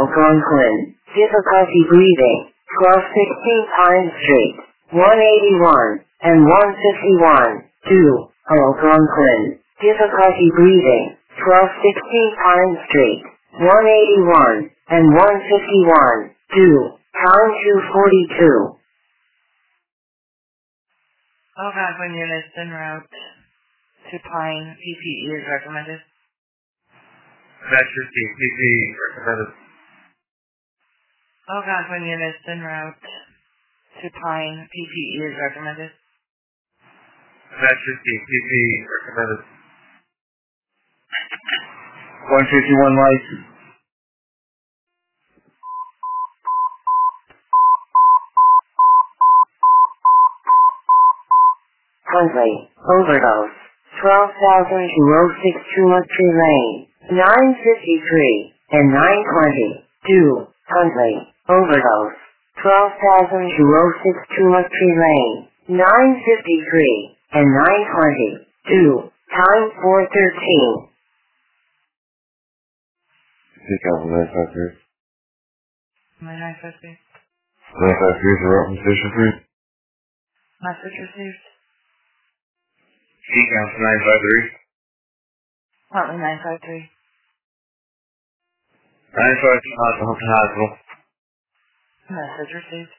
Algonquin. Difficulty breathing. 1216 Pine Street. 181 and 151. 2. Algonquin. Difficulty breathing. 1216 Pine Street. 181 and 151. 2. Time 242. Algonquin units en route to Pine. PPE is recommended. Metro PPE recommended. Algonquin units en route to Pine. PPE is recommended. Metro PPE recommended. 151 lights. Huntley, overdose. 12,206 Tumultree Lane. 953 and 920. 2. Huntley, overdose. 12,206 Tumultree Lane. 953 and 920. 2. Time 413. Take out 953. 953. 953 is a route from Station 3. Message received. Seacount 953. Huntley 953. 952 Hospital. Message received.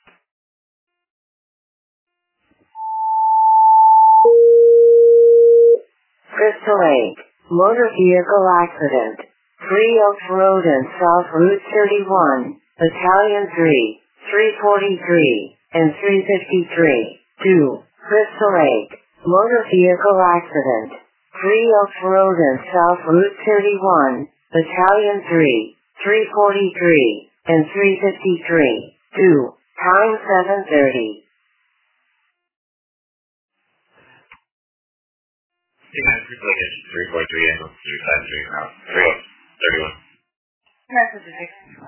Crystal Lake, motor vehicle accident. 3 Oaks Road and South Route 31, Battalion 3, 343, and 353. 2. Crystal Lake, motor vehicle accident. 3 Oaks Road and South Route 31, Battalion 3, 343, and 353. 2. Time 7:30. Crystal Lake 343 angle 353 now. 3 Oaks 31. Message received.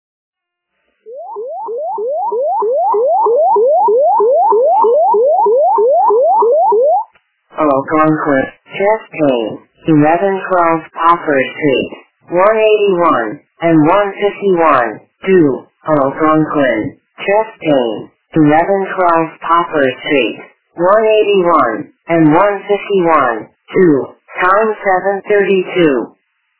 Algonquin, chest pain, 1112 Poplar Street, 181 and 151. 2. Algonquin, chest pain, 1112 Poplar Street, 181 and 151. 2. Time 7:32.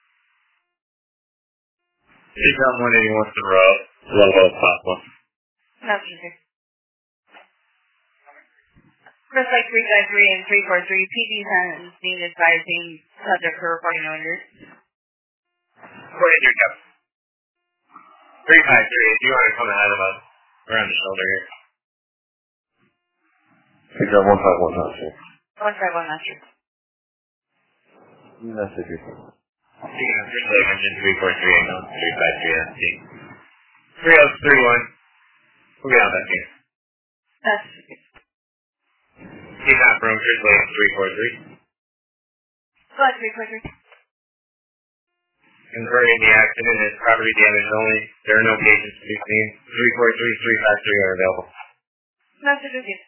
Seacount 181 to the road. Level Papa. Message received. Crystal Lake 353 and 343. PD is being advising subject for reporting no injuries. 43 Cap. 353. If you want to come ahead of us, around the shoulder here. Take out 151 Hospital. 151 message. Message received. Seacount Crystal Lake engine 343 angle 353 ST. 3 Oaks 31. We'll get out that here. Message received. Seacount from Crystal Lake 343. Flight 343. Confirming the accident is property damage only. There are no patients to be seen. 343, 353 are available. Message received.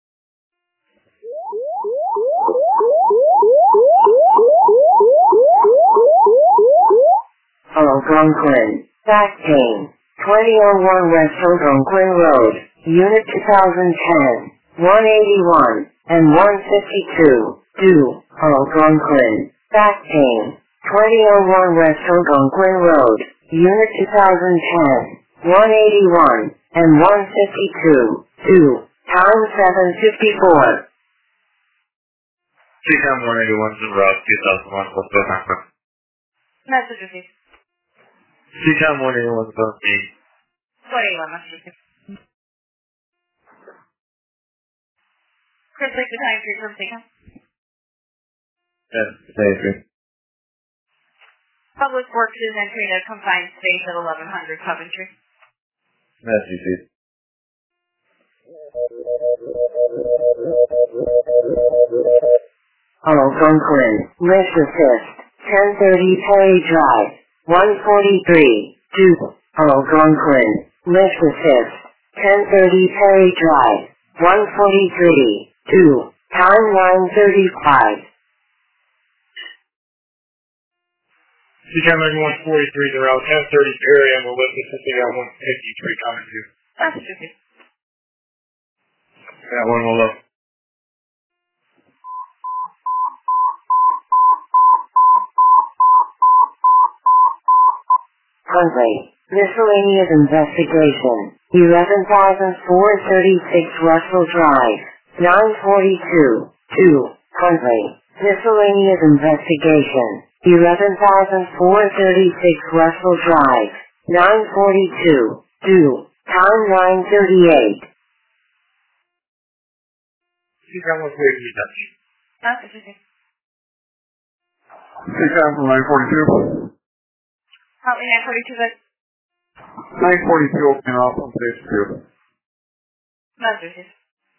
Algonquin, back pain, 2001 West Algonquin Road, Unit 2010, 181 and 152. 2. Algonquin, back pain, 2001 West Algonquin Road, Unit 2010, 181 and 152. 2. Time 7:54. Seacount 181 to the road, 2001, let's go back. Message received. Seacount 181 to both the 181 message received. Crystal Lake Battalion 3 from Seacount. Yes, thank you. Public Works is entering a confined space at 1100 Coventry. Message received. Algonquin, lift assist, 1030 Perry Drive, 143. 2. Algonquin, lift assist, 1030 Perry Drive, 143. 2. Time 9:35. Decam 9143, they're out 1030 Perry, and we'll list this they got 153 coming to. Massachusetts. Got one more look. Huntley. Miscellaneous investigation. 11,436 Russell Drive. 942. 2. Huntley. Miscellaneous investigation. 11,436 Russell Drive. 942. 2. Time 9:38. Decam 143, Dutch. Massachusetts. Decam 942. Huntley 942, good. 942 opening off on page 2. Massachusetts.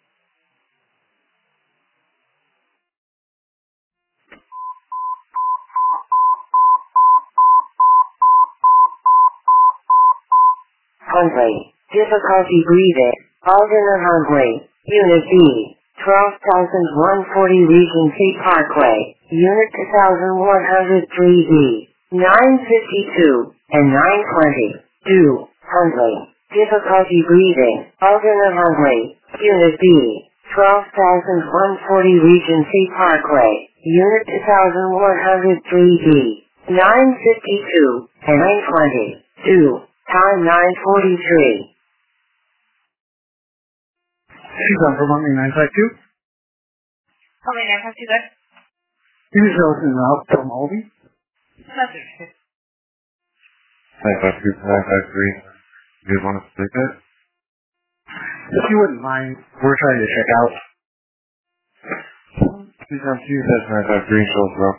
Huntley. Difficulty breathing. Alderner Huntley. Unit B. 12,140 Regency Parkway. Unit 2,103B. 952 and 920. 2. Huntley. Difficulty breathing. Alderner Huntley. Unit B. 12,140 Regency Parkway. Unit 2,103B. 952 and 920. 2. Time 9:43. Decam for Huntley 952. Huntley 952, good. Use Elton out from Albee. Massachusetts. 952, 953. You guys want us to take that? If you wouldn't mind, we're trying to check out. Decam 2 says 953 shows up.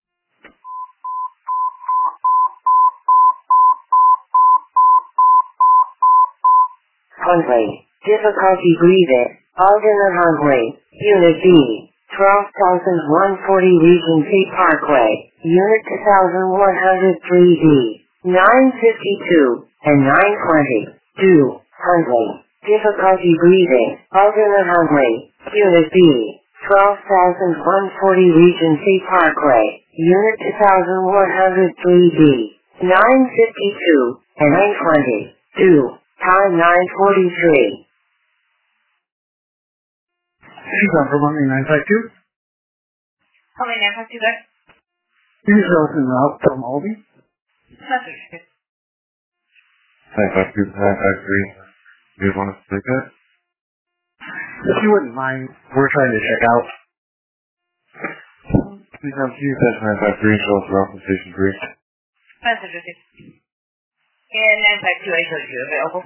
Huntley. Difficulty breathing. Alderner Huntley. Unit B. 12,140 Regency Parkway. Unit 2,103B. 952 and 920. 2. Huntley. Difficulty breathing. Alderner Huntley. Unit B. 12,140 Regency Parkway. Unit 2,103B. 952 and 920. 2. Time 9:43. Decam for Huntley 952. Huntley 952, good. Use Elton out from Albee. Massachusetts. 952, 953. You guys want us to take that? If you wouldn't mind, we're trying to check out. Decam 2 says 953 shows up on station 3. Massachusetts. And 952, I showed you available.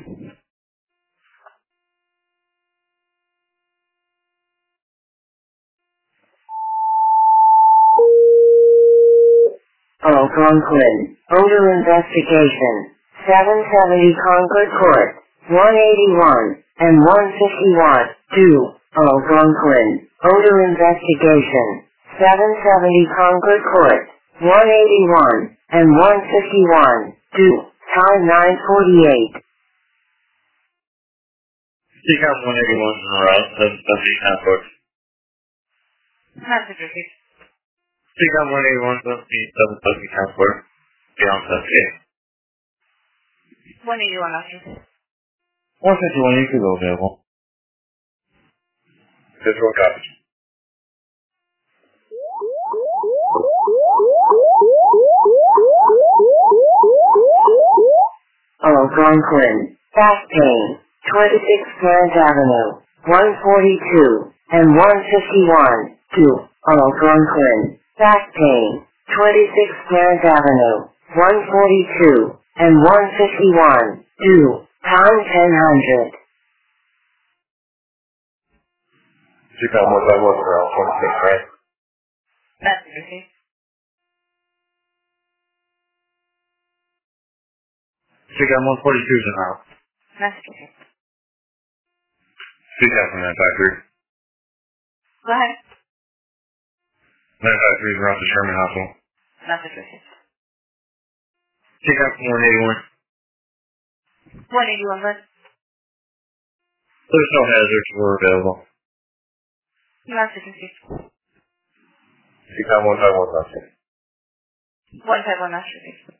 Algonquin. Odor investigation. 770 Concord Court. 181 and 151. 2. Algonquin. Odor investigation. 770 Concord Court. 181 and 151. 2. Time 9:48. Decam 181 in a row. That's the Concord. Massachusetts. Decam 181, that's the Concord. Beyond that, yeah. 181, officer. 151, you could go available. This one copies. Algonquin. Back pain. 26 Grand Avenue. 142 and 151. 2. Algonquin. Back pain. 26 Grand Avenue. 142 and 151. 2. Time 1000. Decam 151 around 26, right? Massachusetts. Decam 142 is in route. Massachusetts. Decam from 953. Go ahead. 953 is around the Sherman Hospital. Massachusetts. Decam from 181. 181, good. There's no hazards were available. Massachusetts. Decam 151, that's it. 151 Master Street.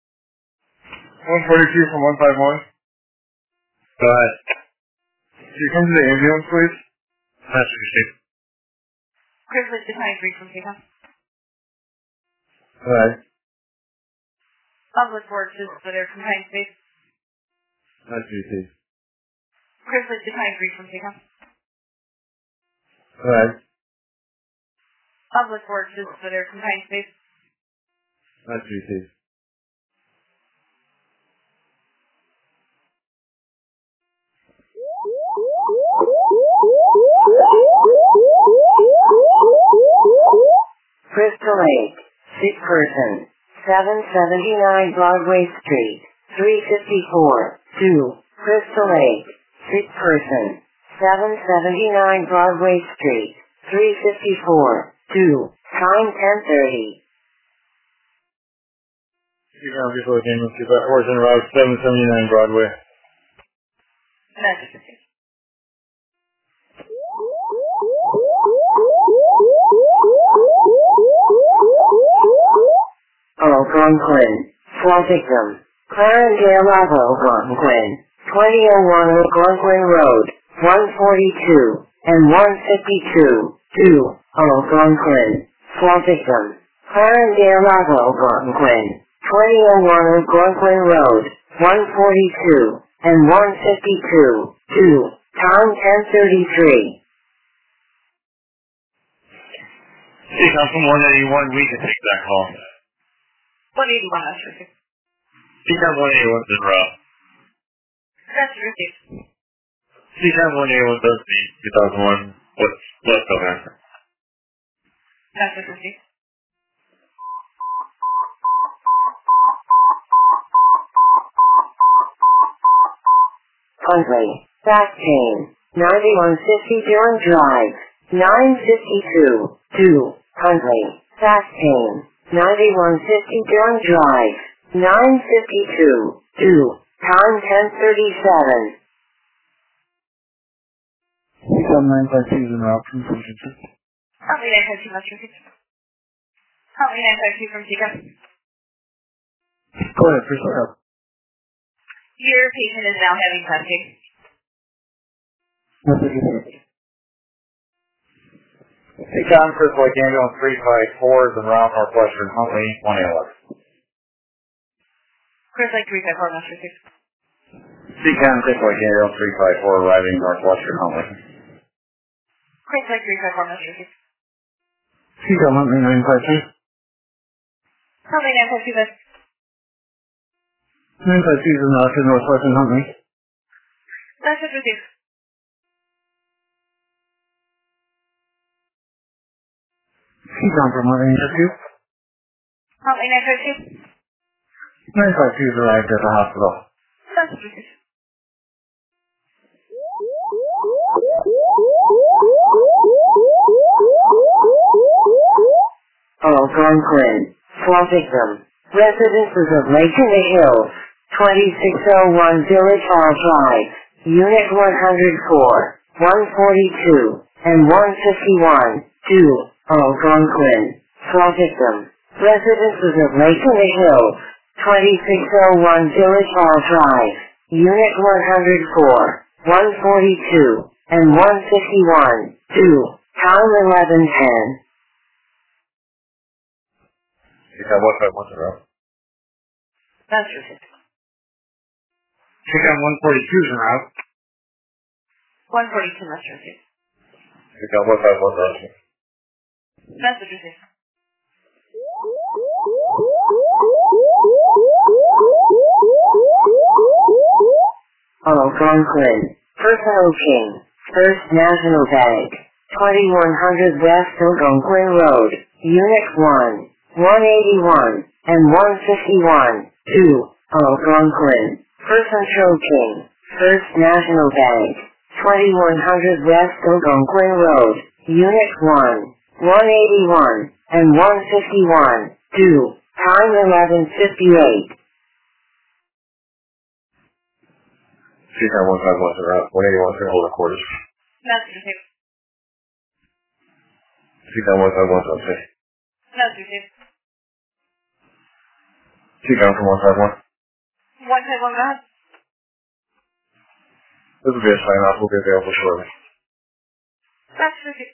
142 from 151. Go ahead. Can you come to the ambulance, please? Master Street. Grizzly to 23 from Seacom. Alright. Public Works is for their confined space. That's GT. Grizzly to 23 from Seacom. Alright. Public Works is for their confined space. That's GT. Crystal Lake, sick person, 779 Broadway Street, 354, 2, Crystal Lake, sick person, 779 Broadway Street, 354, 2, time 10:30. You can have before the game, let's get that horse en route, 779 Broadway. Master Street. Algonquin, fall victim, Clarendale Algonquin, 2001 Algonquin Road, 142 and 152, 2, Algonquin, fall victim, Clarendale Algonquin, 2001 Algonquin Road, 142 and 152, 2, time 10:33. Seacom from 181, we can take that call. 181 Master Street. Seacom 181's in row. Master Street. Seacom 181 does the 2001. What's the answer? Master Street. Huntley, back pain, 9150 Durham Drive, 952, 2, Huntley, back pain, 9150 Durham Drive, 952, 2, time 10:37. Seacom 952 is en route from Fulgenton. Huntley 952 Master Street. Huntley 952 from Seacom. Go ahead, first up. Your patient is now having testing. Seacom, Crystal Lake Ambulance 354 is en route Northwestern Huntley, 111. Chris Lake 354 Master Street. Seacom, Crystal Lake Ambulance 354 arriving Northwestern Huntley. Chris Lake 354 Master Street. Seacom Huntley 952. Huntley 952 Master. 952 is en route to Northwestern Huntley. Master Street. Seacom from Huntley 952. Huntley 952. 952 is arrived at the hospital. Master Street. Algonquin, fall victim, residences of Lake in the Hills, 2601 Village Hall Drive, Unit 104, 142, and 151, 2, Algonquin, fall victim, residences of Lake in the Hills, 2601 Village Hall Drive, Unit 104, 142, and 151, 2, time 11:10. Seacom 151 is en route. Master Street. Seacom 142 is en route. 142 Master Street. Seacom 151 is en route. Master Street. Algonquin, Personal King, First National Bank, 2100 West Algonquin Road, Unit 1, 181, and 151, 2, Algonquin, Personal King, First National Bank, 2100 West Algonquin Road, Unit 1, 181, and 151, 2, time 11:58. Seacom 151 is en route. 181 is going to hold the quarters. Master Street. Seacom 151 is on safe. Master Street. Seacom from 151. 151, go ahead. This will be a sign-off. Will be available shortly. That's okay.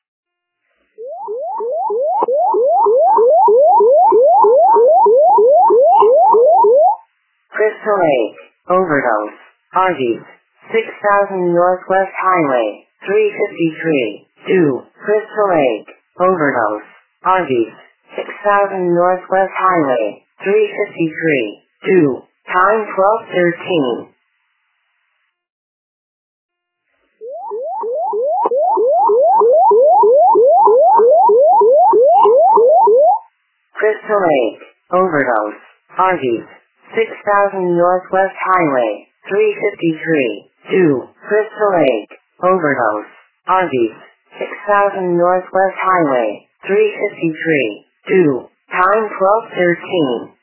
Crystal Lake, overdose, Arby's, 6000 Northwest Highway, 353, 2, Crystal Lake, overdose, Arby's, 6000 Northwest Highway, 353, 2, time 12:13. Crystal Lake, overdose, Arby's, 6000 Northwest Highway, 353, 2, Crystal Lake, overdose, Arby's, 6000 Northwest Highway, 353, 2, time 12:13.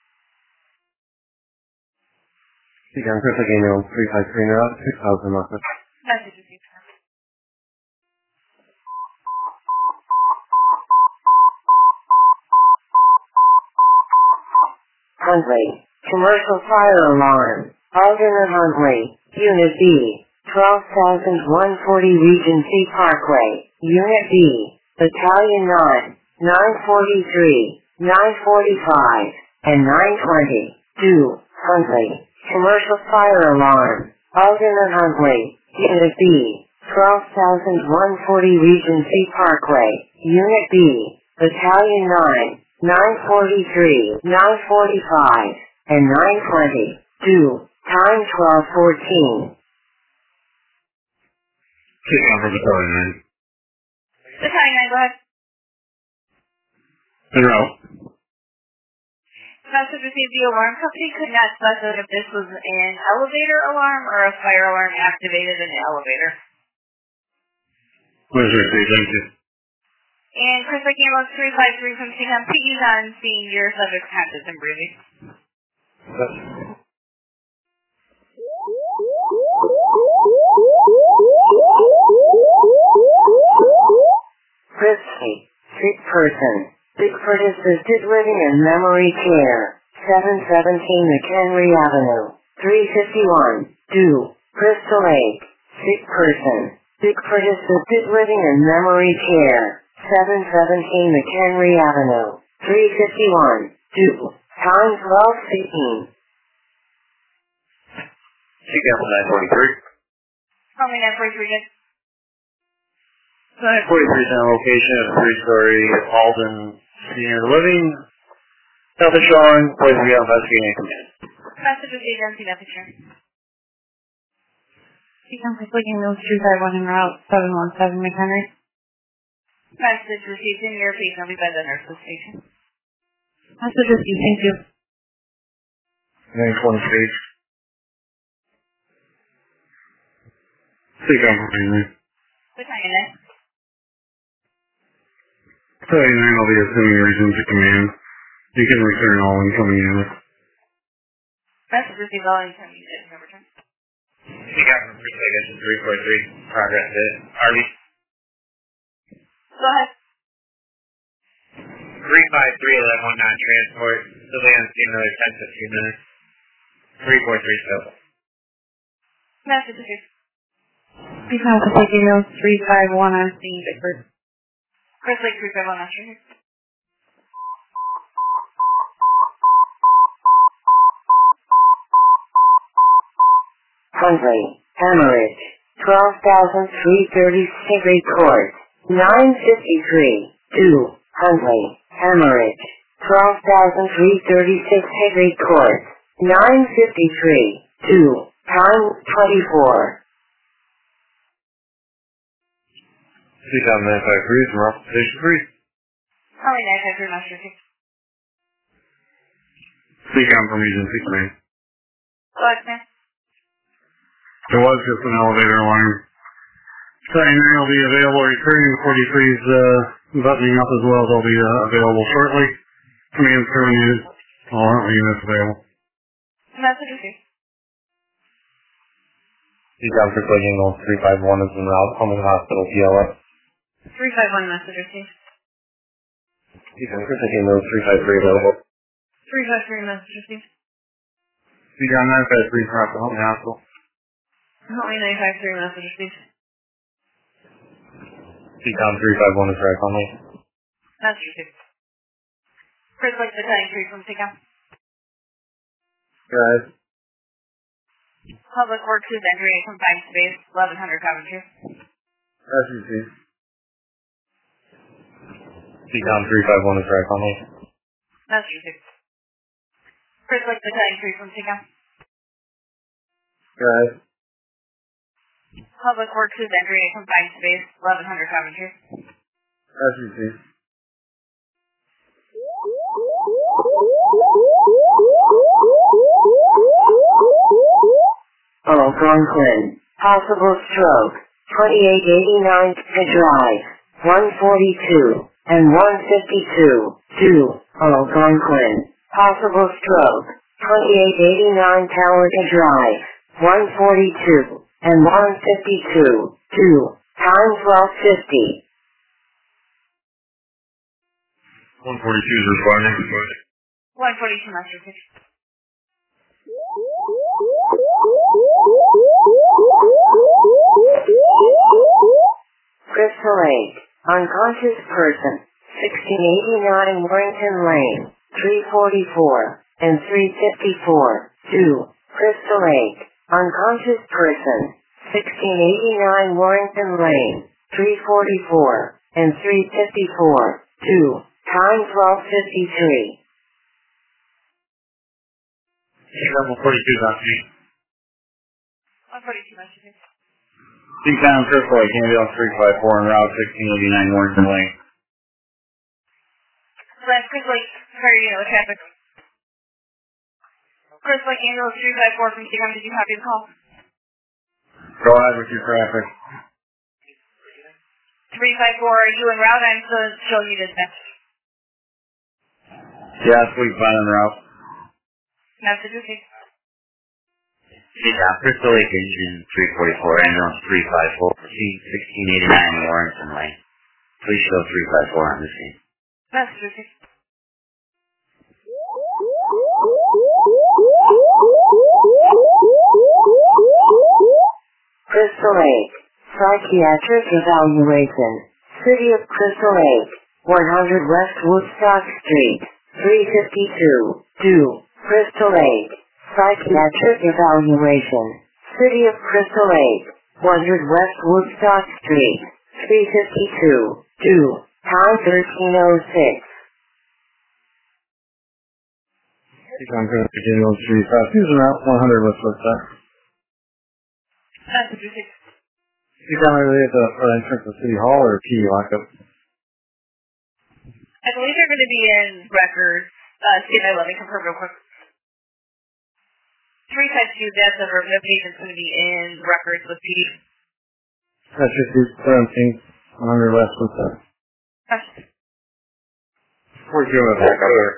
Seacom Crystal Email 353 now, 6000 Northwest. Message received. Huntley, commercial fire alarm, Alderman Huntley, Unit B, 12,140 Regency Parkway, Unit B, Battalion 9, 943, 945, and 920, 2, Huntley, commercial fire alarm, Alderman Huntley, Unit B, 12,140 Regency Parkway, Unit B, Battalion 9, 943, 945, and 920, 2, time 12:14. Seacom from Battalion 9. Battalion 9, go ahead. En route. Message received. The alarm company could not specify if this was an elevator alarm or a fire alarm activated in the elevator. Message received. Thank you. And Chris Ambulance 353 from Seacom PE's on scene. Your subject conscious and breathing. Christie, sick person, Bigford assisted living and memory care, 717 McHenry Avenue, 351, 2, Crystal Lake, sick person, Bigford assisted living and memory care, 717 McHenry Avenue, 351, 2, time 12:15. Seacom 943. Call me 943 again. 943 is on location of a 3-story Alden Senior Living. South of Sean, place we got investigating command. Message received on scene picture. Seacom Crystal Ambulance 351 en route 717 McHenry. Message received in your piece. I'll be by the nurse's station. Message received. Thank you. 926. Seacom from Battalion 9. Battalion 9. Battalion 9 will be assuming reasons to command. You can return all incoming units. Message received. All incoming units have returned. Seacom from Precinct 343. Progress to Arby. Go ahead. 353 non-transport. Still be on scene another 10-15 minutes. 343 still. Message received. Seacom Crystal Ambulance 351 on scene Bigford. Chris Lake 351 on scene. Huntley, hemorrhage, 12,330 Stigray Court, 953, 2, Huntley, hemorrhage, 12,336 Hickory Court, 953, 2, time 24. Seacom 953 from Rock Station 3. Call me 953 Master 6. Seacom from Regency Command. Go ahead, man. There was just an elevator alarm. Battalion 9 will be available returning. 43's buttoning up as well. They'll be available shortly. Command's terminated. All Huntley units available. Message received. Seacom Crystal Ambulance 351 is en route. Huntley Hospital, PLS. 351 message received. Seacom Crystal Ambulance 353 available. 353 message received. Seacom 953 from the Huntley Hospital. Huntley 953 message received. Seacom 351 is right Huntley. Message received. Chris Lake Battalion 3 from Seacom. Guys. Public Works is entering confined space 1100 Coventry. That's received. Seacom 351 is right Huntley. Message received. Chris Lake Battalion 3 from Seacom. Guys. Public Works is entering confined space 1100 Coventry. That's received. Algonquin. Possible stroke. 2889 to drive. 142 and 152. 2. Algonquin. Possible stroke. 2889 tower to drive. 142 and 152. 2. Time 1250. 142 is responding. 142 message received. Crystal Lake. Unconscious person. 1689 Warrington Lane. 344 and 354. 2. Crystal Lake. Unconscious person. 1689 Warrington Lane. 344 and 354. 2. Time 1253. Seacom 142 is on me. 142 message received. Seacom Crystal Lake, ambulance 354 en route 1689 Warrington Lane. Last Chris Lake, sorry, with traffic. Chris Lake, ambulance 354 from Seacom, did you copy the call? Go ahead with your traffic. 354, are you en route? I'm still showing you this message. Yeah, sweet, fine en route. Message received. Seacom Crystal Lake Engine 344, ambulance 354, proceed 1689 Warrington Lane. Please show 354 on the scene. Message received. Crystal Lake. Psychiatric evaluation. City of Crystal Lake. 100 West Woodstock Street. 352. 2. Crystal Lake. Psychiatric evaluation. City of Crystal Lake. 100 West Woodstock Street. 352. 2. Time 1306. Seacom Crystal Lake, ambulance 352 is en route 100 West Woodstock. Message received. Seacom related to the entrance to City Hall or key lockup? I believe they're going to be in records. See if I let me confirm real quick. 352, that's over. No patient's going to be in records with PD. That should be 17, 100 West Woodstock. Message. 42 in back up there.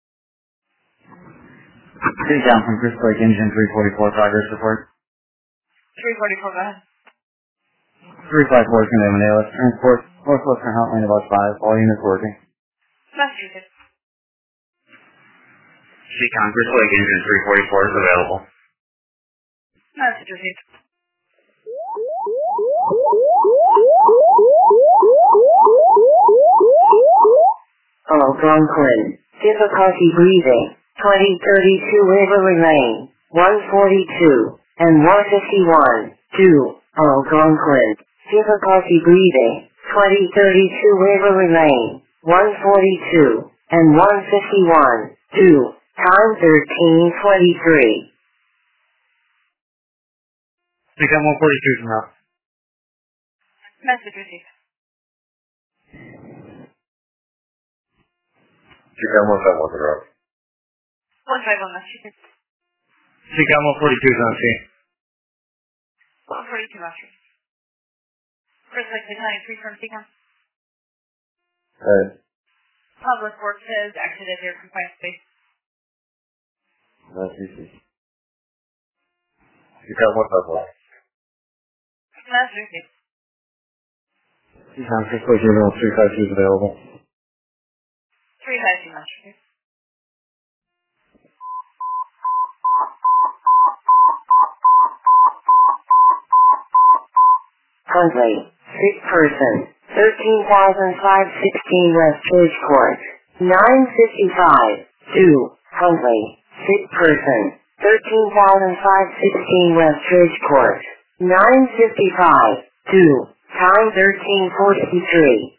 Seacom from Crystal Lake Engine 344, progress report. 344, go ahead. 354 is going to have an ALS transport. Northwestern Hotline about 5. All units working. Message received. Seacom Crystal Lake Engine 344 is available. Message received. Algonquin. Difficulty breathing. 2032 Waverly Lane. 142 and 151. 2. Algonquin. Difficulty breathing. 2032 Waverly Lane. 142 and 151. 2. Time 1323. Seacom 142 is now. Message received. Seacom 151 is route. 151, message received. Seacom 142 is on scene. 142, message received. Chris Lake Battalion 3 from Seacom. Public Works has exited their confined space. That's easy. Seacom 151. Message received. Seacom Crystal Lake ambulance 352 is available. 352, message received. Huntley, sick person, 13,516 West Ridge Court, 955, 2, Huntley, sick person, 13,516 West Ridge Court, 955, 2, time 13:43.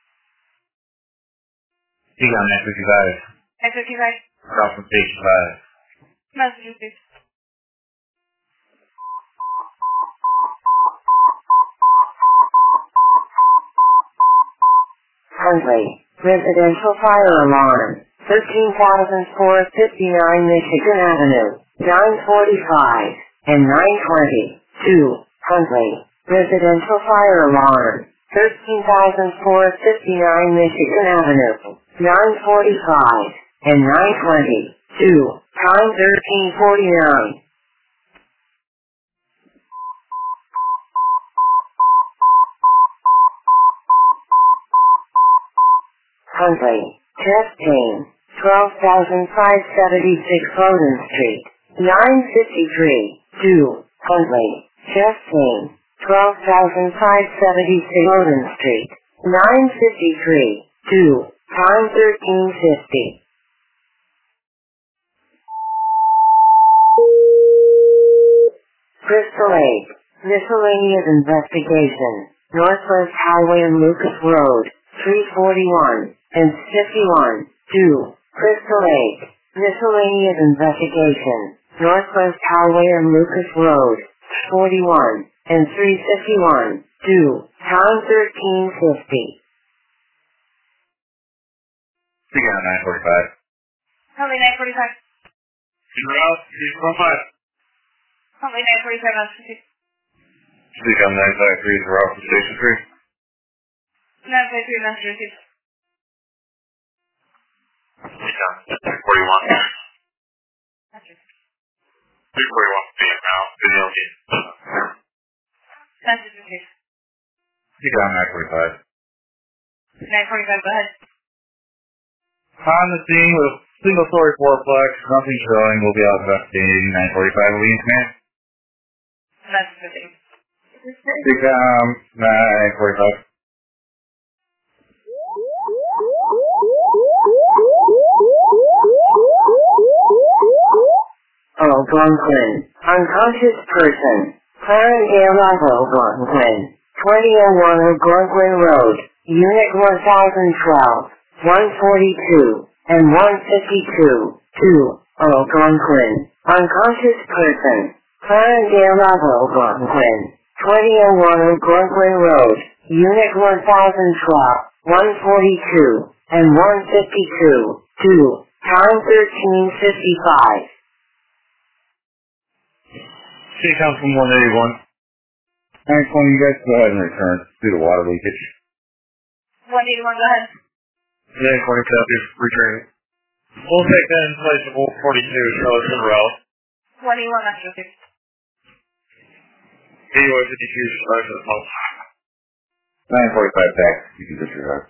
Speak on 955. 955. Cross from station 5. Massachusetts. Huntley, residential fire alarm, 13,459 Michigan Avenue, 945, and 920, 2, Huntley, residential fire alarm, 13,459 Michigan Avenue, 945, and 920, 2, time 13:49. Huntley, chest pain, 12,576 Loden Street, 953, 2, Huntley, chest pain, 12,576 Loden Street, 953, 2, time 13:50. Crystal Lake, miscellaneous investigation, Northwest Highway and Lucas Road, 341, and 51, 2, Crystal Lake, miscellaneous investigation, Northwest Highway and Lucas Road, 41, and 351, 2, time 13:50. Speak on 945. Huntley 945. You're out, 345. Huntley 945, Massachusetts. Speak on 953 is route from station 3. 953, Massachusetts. Speak on 341. Massachusetts. 341 being now, video game. Massachusetts. Speak on 945. 945, go ahead. On the scene with a single-story fourplex, nothing showing. We'll be out investigating. 945 will be in command. Massachusetts. Speak on 945. Algonquin, unconscious person, Clarendale Algonquin, 2001 Algonquin Road, Unit 1012, 142, and 152, 2, Algonquin, unconscious person, Clarendale Algonquin, 2001 Algonquin Road, Unit 1012, 142, and 152, 2, time 13:55. She comes from 181. Alright, so you guys go ahead and return due to water leakage. 181, go ahead. Yeah, 20 copies, returning. We'll take that in place of 42, so it's in row. 181, Massachusetts. 5152, survive to the pump. 945 back. You can disregard.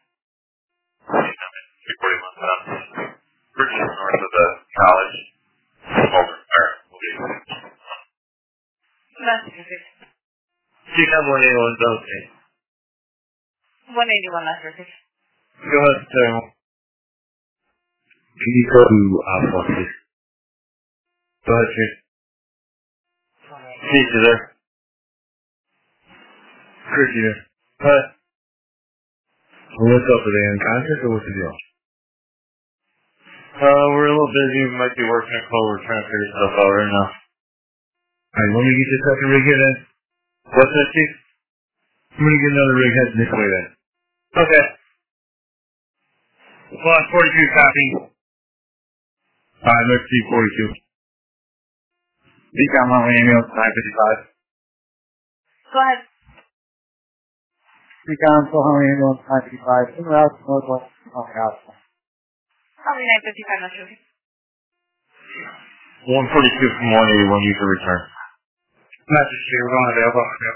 341, Bridges north of the college. Over there will be. Massachusetts. She come 181, don't she? 181, Massachusetts. Go ahead, Sam. Can you go to Alpha, please? Go ahead, Chief. Chief, you there? Chris, you there? What? What's up? Are they unconscious or what's the deal? We're a little busy. We might be working at Clover trying to figure stuff out right now. Alright, let me get your second rig here then. What's that, Chief? I'm gonna get another rig heading this way then. Okay. Well, 42 copy. Alright, let's see 42. Decom Huntley ambulance 955. Go ahead. Decom Huntley ambulance 955. In route to Northwest Huntley Hospital. Huntley 955, Massachusetts. 142 from 181, you can return. Message here, we're going available. Yep.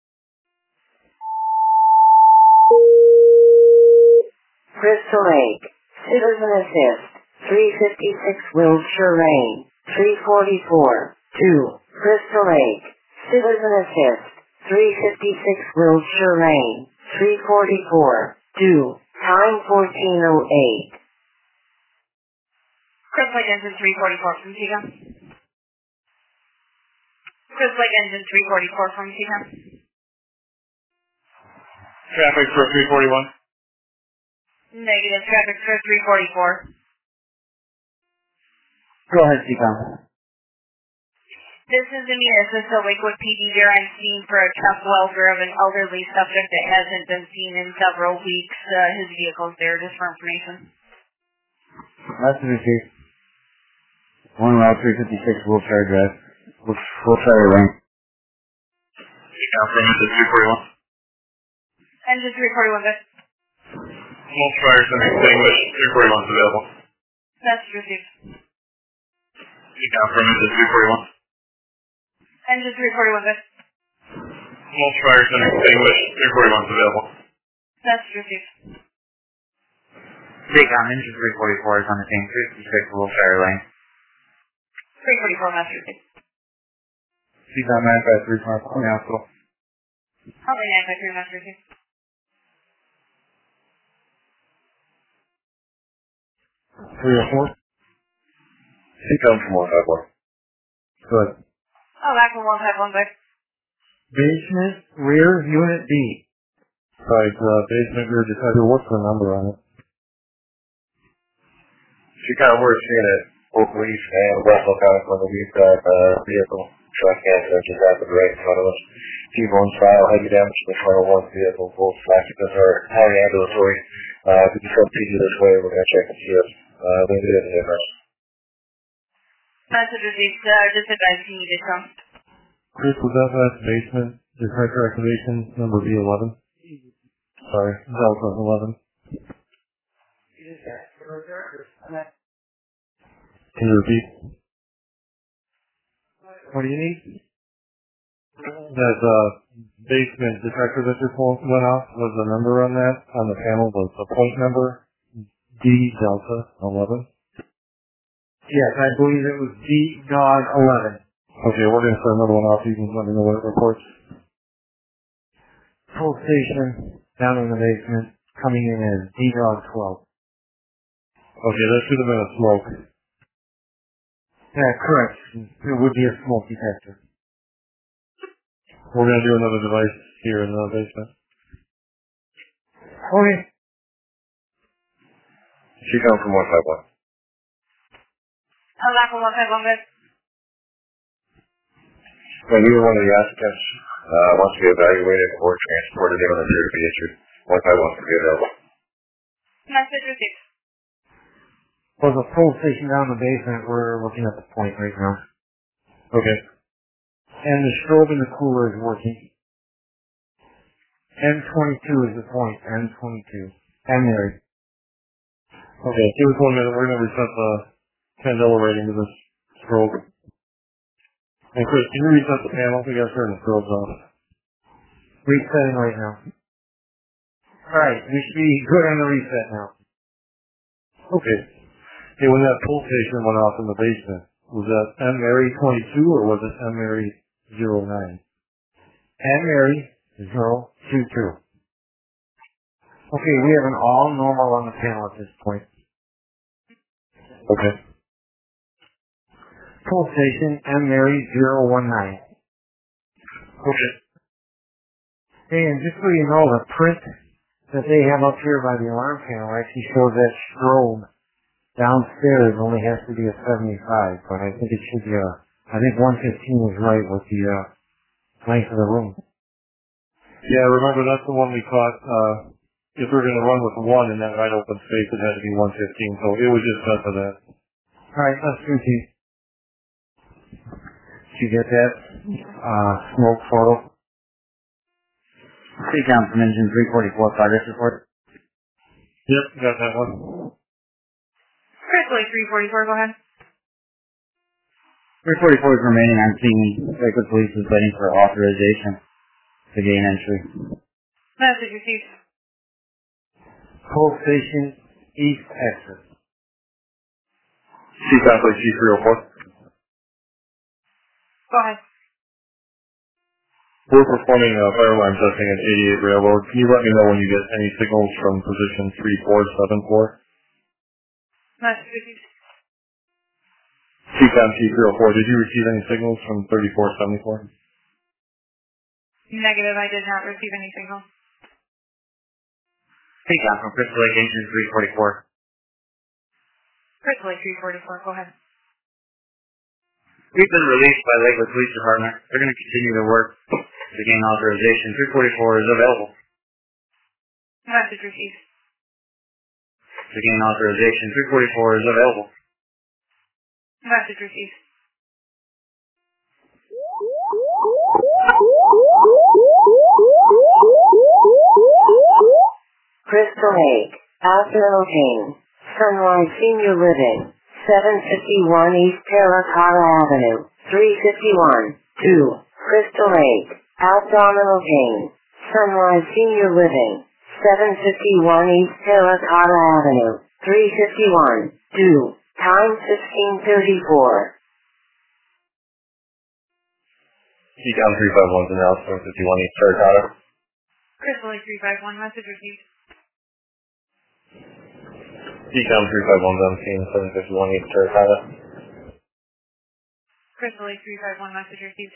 Crystal Lake, Citizen Assist, 356 Wilshire Lane, 344, 2, Crystal Lake, Citizen Assist, 356 Wilshire Lane, 344, due, time 14:08. Chris Lake Engine 344 from Chico. Chris Lake Engine 344 from Chico. Traffic for 341. Negative traffic for 344. Go ahead, Seacom. This is Amir, Assistant Lakewood PD there. I'm seeing for a check welfare of an elderly subject that hasn't been seen in several weeks. His vehicle's there, just for information. That's the receipt. 1 Route 356 Wilshire Drive. Wilshire Lane. Seacom from Engine 341. Engine 341, good. Wilshire's an extinguished 341's available. That's received. Seacom from Engine 341. Engine 341, good. Wilshire's an extinguished 341's available. That's received. Seacom, Engine 344 is on the same 356 Wilshire Lane. 344, that's received. Seacom 953 from California Hospital. Probably 953, that's received. 304. Seacom from 151. Good. Oh, back from 151, good. Basement rear unit B. Right, basement rear detector. What's the number on it? Seacom, we're seeing it. Both police and Westlaw County when we've got vehicle truck accident just happened right in front of us. T-bone style, heavy damage to the front of one vehicle. Both occupants are highly ambulatory. If you come PD this way, we're going to check and see if we can do it in the difference. Message received. Just advise you need to come. Chris, was that last basement detector activation number B11? Sorry, Delta 11. Can you repeat? What do you need? That basement detector that just went off, was the number on that, on the panel, was the point number D Delta 11? Yes, I believe it was D Dog 11. Okay, we're going to start another one off. You can let me know what it reports. Full station down in the basement, coming in as D Dog 12. Okay, that should have been a smoke. Yeah, correct. It would be a smoke detector. We're going to do another device here in the basement. Okay. Seacom from 151. Oh, back from 151, good. When either one of the applicants wants to be evaluated or transported in on the to be issued, 151 can be available. Message received. For the full station down in the basement, we're looking at the point right now. Okay. And the strobe in the cooler is working. N22 is the point. N22. And Mary. Okay, give us 1 minute. We're going to reset the candela rating to this strobe. And Chris, can you reset the panel? We got to turn the strobes off. Resetting right now. Alright, we should be good on the reset now. Okay. Hey, when that pull station went off in the basement, was that M Mary 22 or was it M Mary 09? M Mary 022. Okay, we have an all normal on the panel at this point. Okay. Pull station M Mary 019. Okay. Hey, and just so you know, the print that they have up here by the alarm panel actually shows that strobe downstairs only has to be a 75, but I think it should be I think 115 is right with the length of the room. Yeah, remember that's the one we caught, if we're going to run with 1 in that wide open space, it had to be 115, so it was just set for that. Alright, let's repeat. Did you get that? Smoke photo? Seacom from Engine 344, progress report. Yep, got that one. Chris Lake 344, go ahead. 344 is remaining on scene. Lakewood Police is waiting for authorization to gain entry. Message received. Pull station east exit. Seacom, please, G304. Go ahead. We're performing fire alarm testing at 88 Railroad. Can you let me know when you get any signals from position 3474? Message received. CCOM T304, did you receive any signals from 3474? Negative, I did not receive any signal. CCOM from Crystal Lake Engine 344. Crystal Lake 344, go ahead. We've been released by Lakewood Police Department. They're going to continue their work to gain authorization. 344 is available. Message received. To gain authorization. 344 is available. Message received. Crystal Lake, Alpha King, Sunrise Senior Living, 751 East Terracotta Avenue, 351, 2, Crystal Lake, Abdominal King, Sunrise Senior Living, 751 East Terracotta Avenue, 351, 2, time 1534. CCOM 351's announcement 51 East Terracotta. Crystal Lake 351, message received. CCOM 351's on scene 751 East Terracotta. Crystal Lake 351, message received.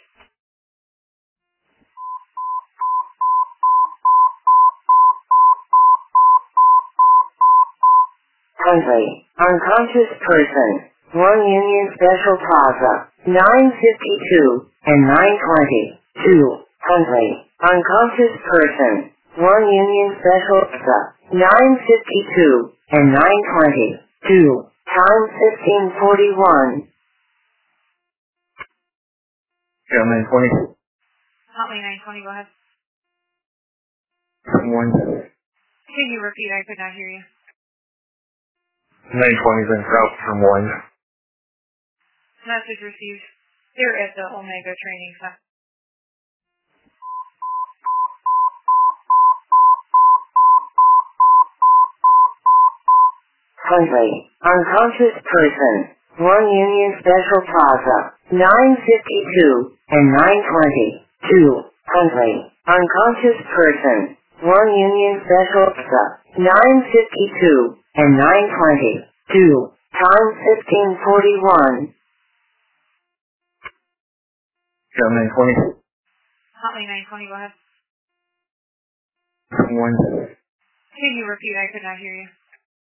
Huntley, unconscious person, 1 Union Special Plaza, 952 and 920, 2, Huntley, unconscious person, 1 Union Special Plaza, 952 and 920, 2, time 1541. CCOM 920. Huntley 920, go ahead. 1. Can you repeat? I could not hear you. 920's in south from 1. Message received. They're at the Omega Training Center. Huntley, unconscious person, 1 Union Special Plaza, 952 and 920, 2, Huntley, unconscious person, 1 Union Special Plaza, 952 and 920, 2, time 1541. CCOM 920. Huntley 920, go ahead. 1. Can you repeat? I could not hear you.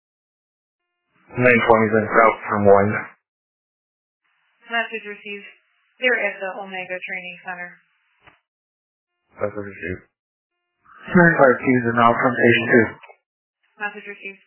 920's in south from 1. Message received. They're at the Omega Training Center. That's what received. 952's in now from station 2. Message received.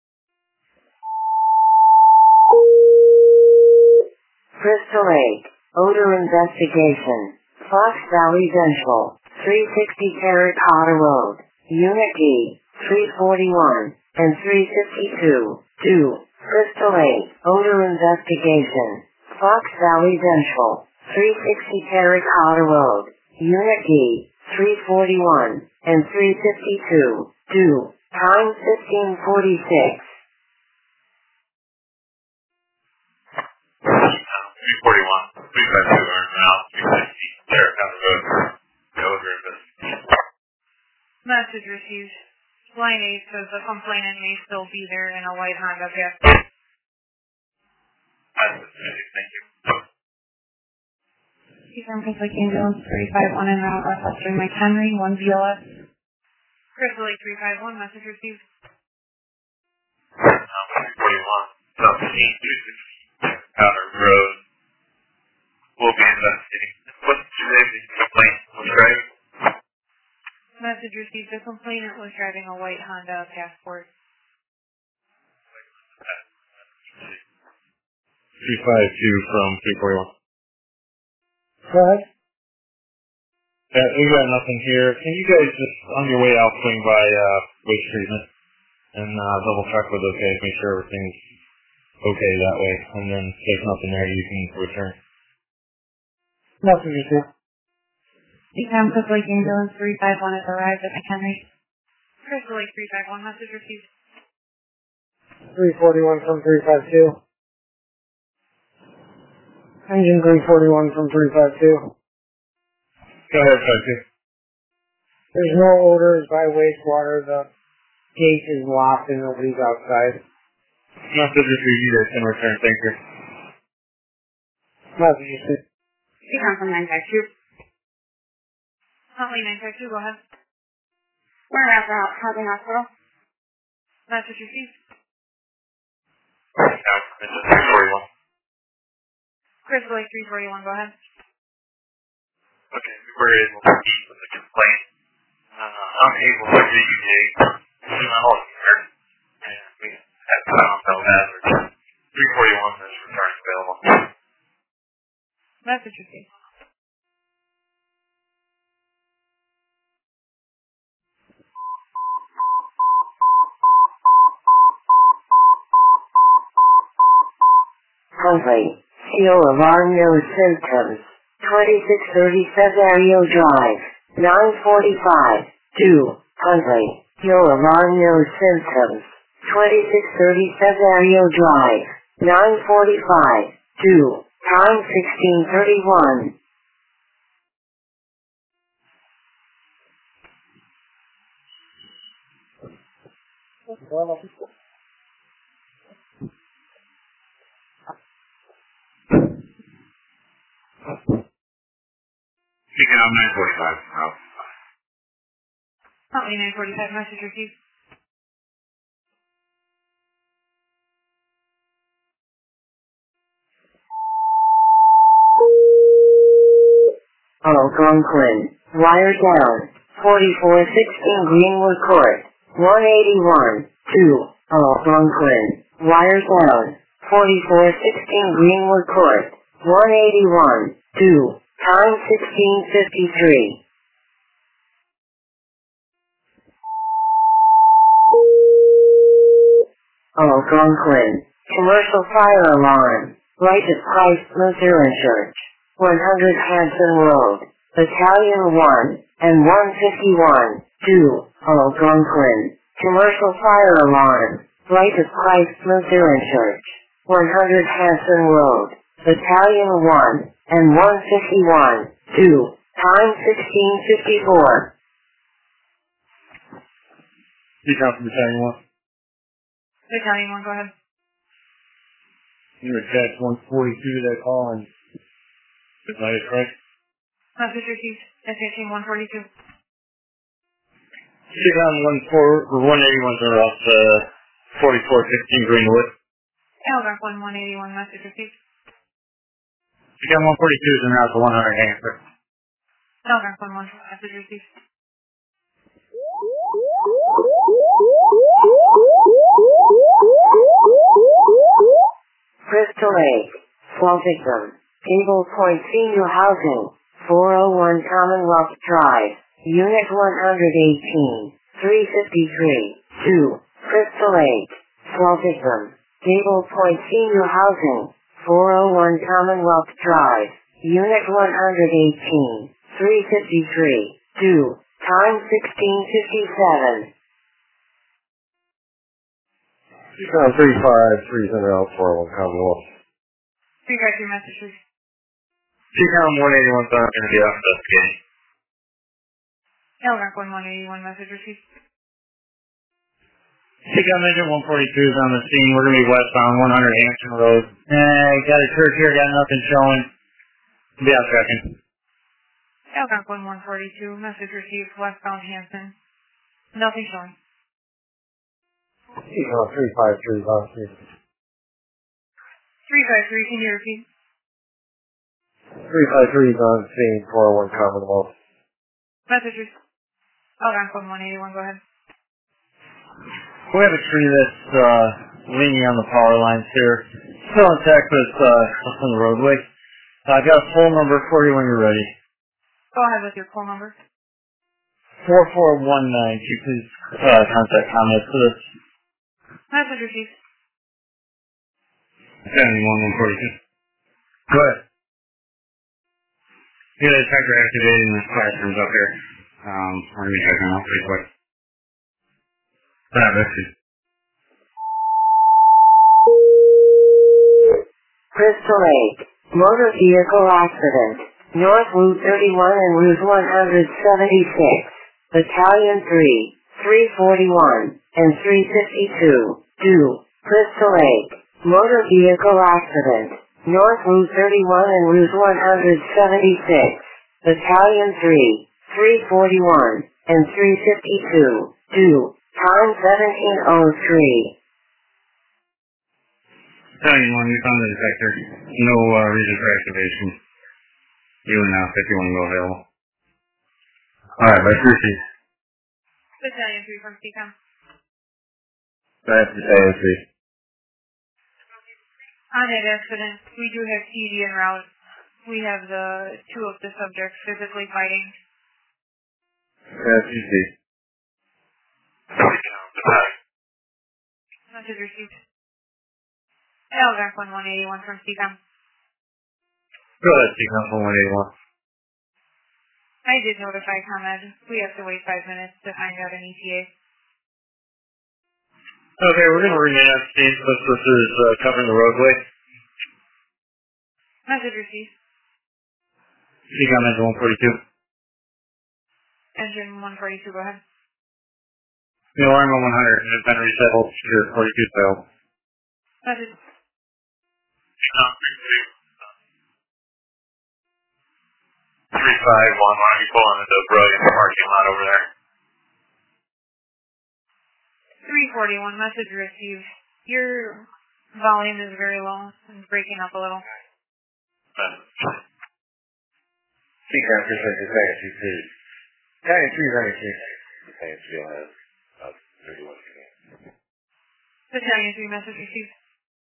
Crystal Lake, odor investigation, Fox Valley Central, 360 Terracotta Road, Unit D, 341 and 352, 2, Crystal Lake, odor investigation, Fox Valley Central, 360 Terracotta Road, Unit D, 341 and 352, 2, time 1546. 341, 352 are now 360 Terracotta Road, odor investigation. Message received. Line 8 says the complainant may still be there in a white Honda Fit. Thank you. Confirm Crystal Lake Ambulance 351 en route Westchester Mike Henry, 1 VLS. Crystal Lake 351, message received. 341, South 360 Terracotta Road. We'll be investigating. What's today's complaint? What's driving? Message received. The complainant was driving a white Honda Passport. 352 from 341. Go ahead. We got nothing here. Can you guys just, on your way out, swing by waste treatment and double check with those guys, make sure everything's okay that way, and then if there's nothing there, you can return. Nothing to do. Confirm Crystal Lake Ambulance 351 has arrived at McHenry. Crystal Lake 351, message received. 341 from 352. Engine 341 from 352. Go ahead, Tracy. There's no odors by wastewater. The gate is locked and nobody's outside. Message received as in return. Thank you. Message received. You come from 952. Huntley 952, go ahead. We're at the Housing Hospital. Message received. This is 341. Crystal Lake 341, go ahead. Okay, we were able to meet with the complaint. I'm able to remediate smell here, and we have found no hazards. 341 is return available. Message received. Huntley, Seal Alarm No Symptoms, 2630 Cesario Drive, 945, 2, Huntley, Seal Alarm No Symptoms, 2630 Cesario Drive, 945, 2, time 1631. Speaking on 945. Huntley 945, message received. Algonquin, wire down, 4416 Greenwood Court, 181, 2, Algonquin, wire down, 4416 Greenwood Court, 181, 2, time 1653. Algonquin, commercial fire alarm, right at Christ Lutheran Church, 100 Hanson Road, Battalion 1, and 151, 2, Algonquin, commercial fire alarm, right at Christ Lutheran Church, 100 Hanson Road, Battalion 1, and 151, 2, time 1654. You come from Battalion 1. Battalion 1, go ahead. You attach 142 to that call and is that it, correct? Message received. SAT 142. Stick on 181 are off 4416 Greenwood. Algonquin 181, message received. Stick on 142s and out to 100 Hanson. Algonquin 1, message received. Crystal Lake, Fall Victim, Cable Point Senior Housing, 401 Commonwealth Drive, Unit 118, 353, 2, Crystal Lake, Fall Victim, Cable Point Senior Housing, 401 Commonwealth Drive, Unit 118, 353, 2, time 1657. You found 3530 out 401 Commonwealth. 353, message received. Speaking on 181 are going to be off investigating. Algonquin 181, message received. Speaking on Engine 142 is on the scene. We're going to be westbound 100 Hampton Road. Got a church here, got nothing showing. Be out checking. Algonquin 142, message received, westbound Hanson. Nothing showing. You found 353 on scene. 353, can you repeat? 353 on scene 401 Commonwealth. Message received. Algonquin 181, go ahead. We have a tree that's leaning on the power lines here. Still intact, but it's on the roadway. I've got a phone number for you when you're ready. Go ahead with your phone number. 4419. You please contact comments for this. Message received. 71142. Go ahead. Yeah, the tractor activating the classrooms up here. We're going to be checking out pretty quick. Crystal Lake, motor vehicle accident, North Route 31 and Route 176, Battalion 3, 341, and 352, due, Crystal Lake, motor vehicle accident, North Route 31 and Route 176, Battalion 3, 341, and 352, due, time 17:03. Battalion 1, we found the detector. No reason for activation. You and now, if you want to go available. Alright, by Susie. Battalion 3 from CCOM. That's Battalion 3. On that accident, we do have TD en route. We have the two of the subjects physically fighting. That's Susie. Message received. Algonquin 181 from CCOM. Go ahead, CCOM 181. I did notify ComEd. We have to wait 5 minutes to find out an ETA. Okay, we're going to remain on scene since this is covering the roadway. Message received. CCOM engine 142. Engine 142, go ahead. The alarm on 100 has been resettled to 42 failed. Message. 351, why don't you pull into the Brilliant parking lot over there? 341, message received. Your volume is very low and breaking up a little. CCOM, Crystal Lake, Battalion 2, please. Battalion 3 is on your case. Battalion 3 will have about 31 seconds. Battalion 3, message received.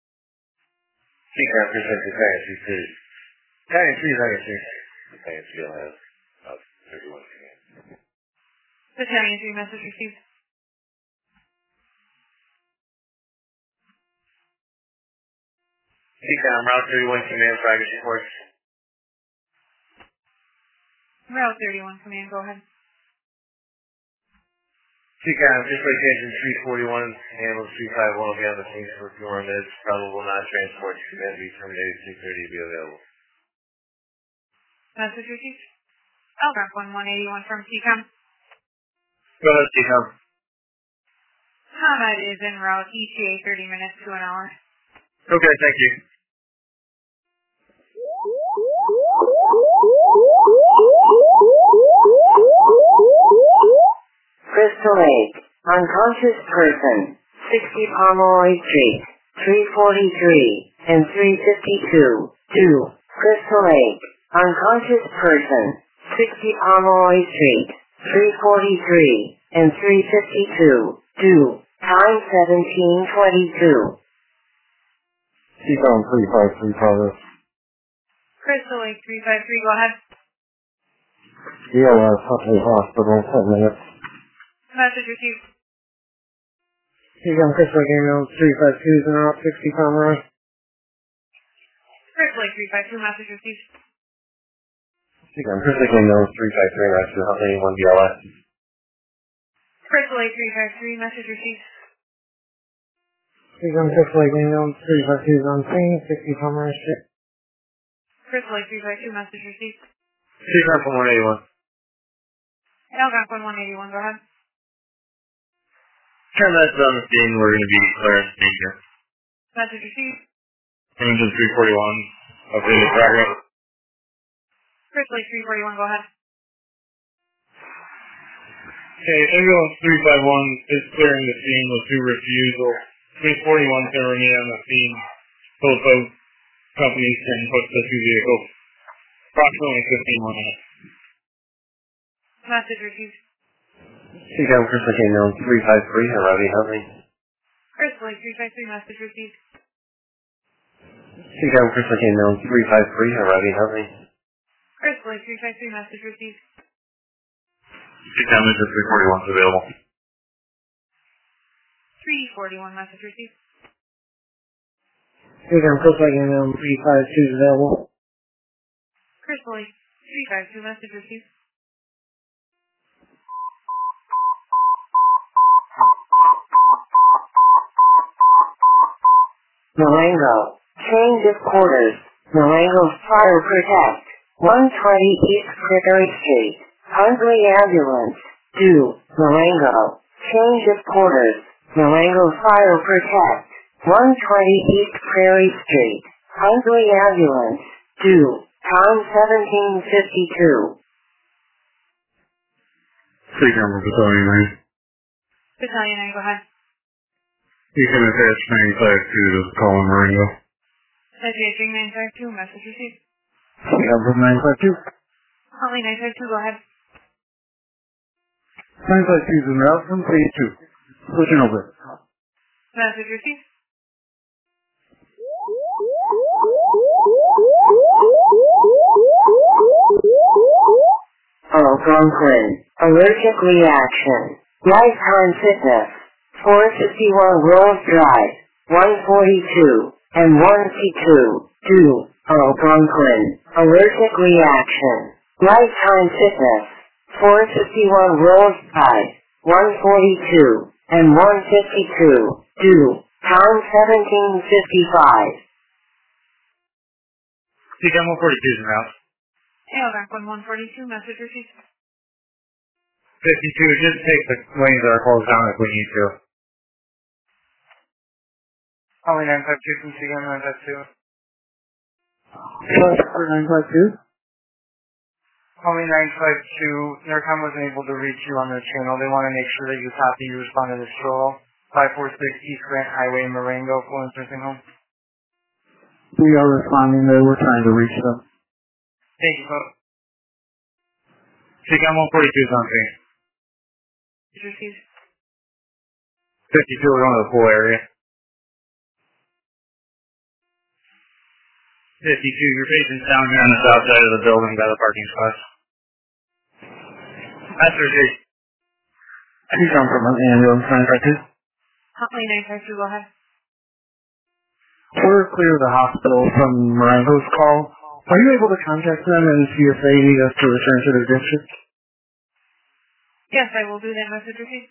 CCOM, Crystal Lake, Battalion 2, please. Battalion 3 is on your case. Battalion 3 will have about 31 seconds. Battalion 3, message received. CCOM, Route 31 Command, progress reports. Route 31, command, go ahead. CCOM, Crystal Lake Engine 341, handles 351 will be on the scene for a few more minutes. Probable non-transport to command be terminated 2:30 to be available. Message received. Algonquin 181 from CCOM. Go ahead, CCOM. ComEd is en route, ETA 30 minutes to an hour. Okay, thank you. Crystal Lake, unconscious person, 60 Pomeroy Street, 343, and 352, due, Crystal Lake, unconscious person, 60 Pomeroy Street, 343, and 352, due, time 17:22. CCOM 353, progress. Crystal Lake 353, go ahead. DLS, Huntley Hospital, 10 minutes. Message received. CCOM, Crystal Lake ambulance 352 is en route, 60 Pomeroy. Crystal Lake 352, message received. CCOM, Crystal Lake ambulance 353, right to Huntley 1 DLS. Crystal Lake 353, message received. CCOM, Crystal Lake ambulance 352 is on scene, 60 Pomeroy Street. Crystal Lake 352, message received. CCOM from 181. Algonquin 181, go ahead. ComEd's on the scene, we're going to be clearing the scene here. Message received. Engine 341, updated progress. Crystal Lake 341, go ahead. Okay, ambulance 351 is clearing the scene with 2 refusal. 341 is going to remain on the scene. Both companies can push the 2 vehicles. Approximately 15 more minutes. Message received. CCOM, Crystal Lake ambulance 353, arriving Huntley. Crystal Lake 353, message received. CCOM, Crystal Lake ambulance 353, arriving Huntley. Crystal Lake 353, message received. CCOM engine 341 is available. 341, message received. CCOM, Crystal Lake ambulance 352 is available. Crystal Lake 352, message received. Marengo, change of quarters, Marengo fire protect, 120 East Prairie Street, Huntley Ambulance, due, Marengo. Change of quarters, Marengo Fire Protect, 120 East Prairie Street, Huntley Ambulance, due, time 17:52. Street number battalion 9. Battalion 9, go ahead. You can attach 952 to the call in Marengo. Attaching 952, message received. Street number 952. Huntley 952, go ahead. 952 is en route from phase 2. Switching over. Message received. Algonquin, allergic reaction, lifetime fitness, 451 Rolls Drive, 142, and 1C2, due, Algonquin, allergic reaction, lifetime fitness, 451 Rolls Drive, 142, and 152, due, time 17:55. CCAM 142 is en route. Algonquin 142, message received. 52, just take the lanes that are closed down if we need to. Holly 952 from CM 952. Transfer 952. Holly 952, Narcom wasn't able to reach you on the channel. They want to make sure that you copy, you respond to this troll. 546 East Grant Highway, Marengo, Florence Nursing Home. We are responding there. We're trying to reach them. Thank you, folks. CCAM 142 is on scene. Received. 52, we're going to the pool area. 52, your patient's down here on the south side of the building by the parking spots. Master G. He's on from an ambulance 952. Huntley 952, go ahead. We're clear of the hospital from Marengo's call. Are you able to contact them and see if they need us to return to their district? Yes, I will do that, message received.